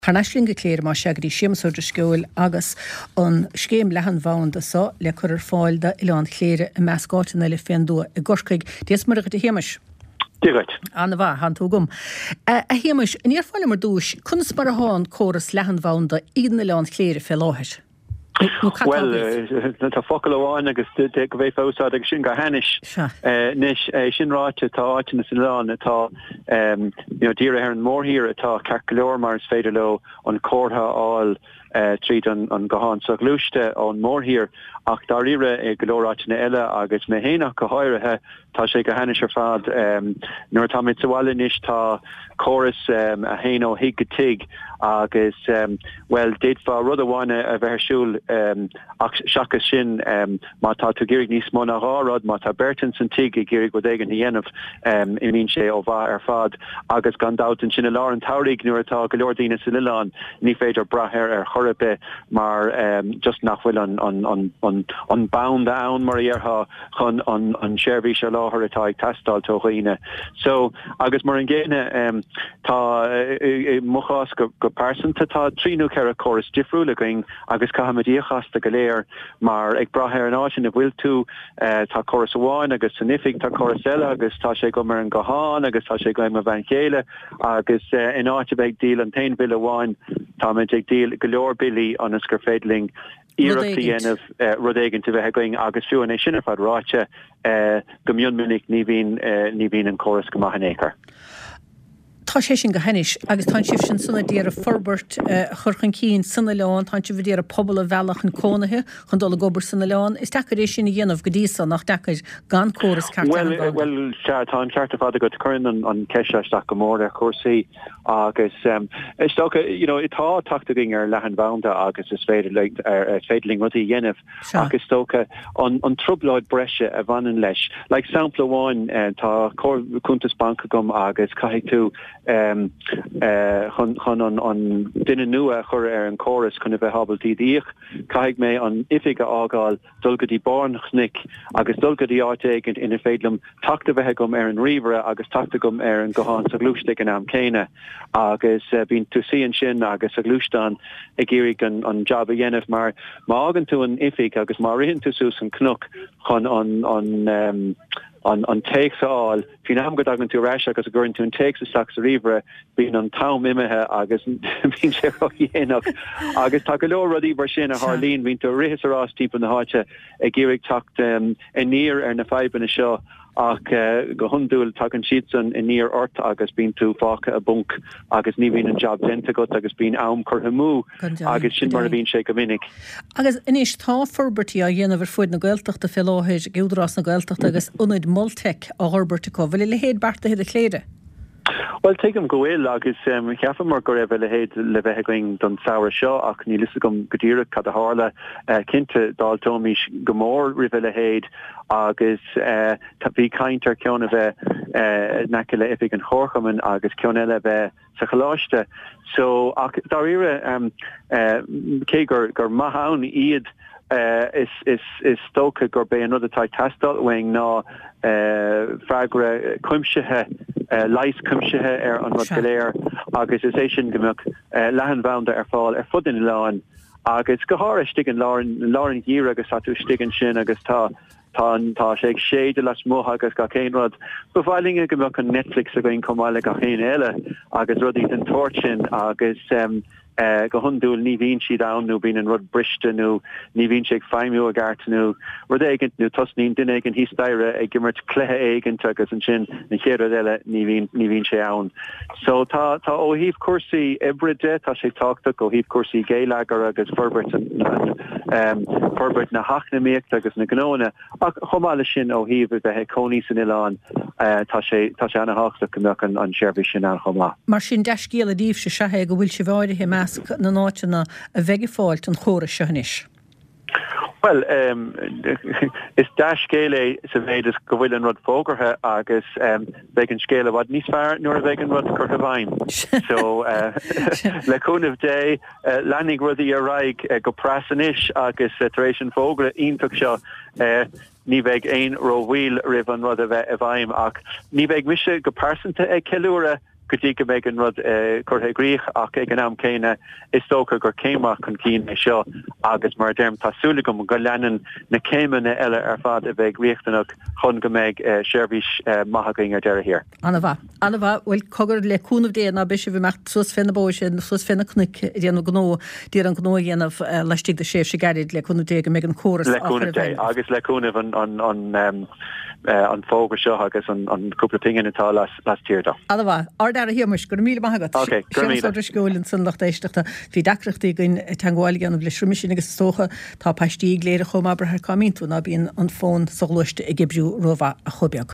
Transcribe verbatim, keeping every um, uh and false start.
Harnaslinge cléir má seagraí siamsúir sciúil agus an scéim lehan bhain de sa le chuir fáilda Ileán cléire i meascáitina le féandú i gcoscaig. Dés mar a go héimeis. Dígait. Anna bha, han túgum. A héimeis, in ar fáile mar dúis, cunas mar a háin córas lehan bhain de iad na Ileán cléire fé láthir? Well, tá focail amháin agus go bhéh fásáid agus sin go hanis níos sin ráite tá áitina san Ileán atá díre ar an mórthír atá ceart go leor mar is féidir le an cóirtha áil tríd an goháin sa glúiste an mórthír ach dar ire i golóráitina eile agus na héanaach go háirithe tá sé go hanis ar fad nuair tá mit saháile níos tá chóras a héana ó hiig go tiig agus well déad fá rud amháine a bheithisiúil ach seachas sin má tá tú géirigh níos mó nach árad má tá bertin san tiig i géirigh go éigen dhéanamh i mín sé ó bha ar fad agus gan dátain sin lá an tairigh nuair atá go leor daoine sa Ileán ní féidir brathir ar chorrabe mar just nach bhfuil an an an an an bound down mar dheartha chun an an seirbhí se láthir atá ag teastáil tóghaoine so agus mar an ggéine tá mochás go go pásanta tá tríú cear a choras difriúla going agus cahamadíochasta go léir mar ag brathir an áisin a bhfuil tú tá choras amháin agus sanifig tá choras eile agus tá sé go mar an goháin agus tá sé go a bhain chéile agus in áite bheith díal an tain bil amháin tá muid ag díal go leor bilí an gur féidling Iireachtaí dhéanamh rud éigean tú bheith going agus fiúin é sinna fad ráite go mion minic ní bhíon ní bhíon an choras go maith an éacar. Tá sé sin go hanis agus tá sibh sin sanna déar a forbert churchan cín sanna leán tá si bhdéar a pobl a bhealach an cónathe chun dul gobar sanna leán is deachar é sin dhéanamh go dtíosa nach deachar gan choras ceart well well tá an ceart a fad go chuann an an ceisisteach go mór ar chósaí agus is tócha you know itá tactaing ar lehan bhaanta agus is féidir le ar féidling rudí dhéanamh agus tócha an an trubláid breise a bhanan leis like sampla bháin tá chuntas banca gom agus caiigh tú um uh chun chun an an duine nua chur ar an choras chun a bheith habaltí díoch caiigh mé an ifige ágáil dulgadí barnachnic agus dulgadí áitéigent ina féidlim tacta bheith gom ar an ríomhre agus tacta gom ar an goháin sa glúiste an am céine agus bín tú síon sin agus a glúisteán ag géirigh an an job a dhéanamh mar má agan tú an ifig agus má rihann tú sús an cnoc chun an an um an an takes all fin am go agan tú reis agus a gurinn tú an takes a sax a rivre bín an tam imimethe agus bín sé roihéach agus tá go leor rudí bar sin a Harlín bín tú rihis arás típ an na háite ag géirigh tacht um, a níor ar na feiban a seo ach uh, go hundúil tagan siadsan in níor ort agus bín tú fácha a bunk agus ní bhín an job denta go agus bín am chur hamú agus sin mar a bhín sé go minic. Agus inis tá forbertí a dhéanamh fuid na gailteachta fé láthir gúdrás na gailteachta agus unid moltech a Horberta có bhfuil le héad barta héad a chléire? Well take him go ill agus um ceafam mar go raibh le héad le bheith going don saoir seo ach ní lisa gom godíire cad a hála cinnte dáltómis go mór ribh le héad agus tá bhí caintear ceanna bheith nace le ifig an chorchaman agus ceann eile bheith sa chaláiste so ach dar ire um cé gur gur maithán iad Uh, is is is stocha gur bé another tá testal wing ná uh, fragre cuimsethe uh, leis cuimsethe ar an rud goléir agus is é sin gomach uh, lehan bhaanta ar fáil ar fud in láin agus go háir stigan lárin lárin dír agus atú stigan sin agus tá tá tá sé séide las mó agus ga céin rud bhailinge gomach an Netflix a going comáile ga chéin eile agus rudí an torchin agus um, Uh, go hundúil ní bhín siad anú bín an rud briste nó ní bhín sé ag feimú a gartanú rud éigent nó tosnín duine ag an hísteire ag gimmert cléthe éigent agus an sin na chéad eile ní bhín ní bhín sé ann. So tá tá ó híomh cuasaí ibride tá sé táchtach ó híomh cuasaí géileagar agus forbert um, forbert na hachnamíocht agus na gnóna ach chomáile sin ó híomh bheith coní san Ileán uh, tá sé tá sé anna háchtach gomach an an seirbhís sin an chomá. Mar sin deiscéal a díobh se sethe go bhfuil se bháirithe meas na náitina a bheith fáilt an chóra sehanis. Well, um, is dash scéile sa bhéidir go bhfuil an rud fógartha agus um, bheith an scéile bhd níos fearr nuair a bheith an rud curtha bhain. So uh, le cúnamh dé uh, leannig rudí a raig uh, go prasanis agus uh, tar éis an fógra ionfach seo uh, ní bheith aon róhhuil rih an rud a bheith a bhaim ach ní bheith mise go pásanta ag ceiliúra gotí go méid an rud chutha gríoch ach ag an am céine is tócha gur céimach chun cín é seo agus mar derm tásúla go go leanan na céimena eile ar fad a bheith riochtanach chun go méid seirbhís maithagaing ar deire hir. Anna bha, Anna bha, bhfuil cogur le cúnamh déana be sé bhí mecht sus fena bó sin sus fena cnic déanú gnó díar an gnó dhéanamh leistigh de séf sé garid le cúnamh dé go méid an choras agus le cúnamh an an fógur seo agus an cúpla pingin atá las tíirda. Anna bha, ar dar a hiamas gur míle maithagad. Ok, gur míle. Séanamh sgúilinn san lecht éisteachta hí dacreachtaí gin tangáil an bhlis ruimisin agus tócha tá paistí léire chum aber ar camíntú ná bíon an fón soglóiste i gibbrú roha a chobeag.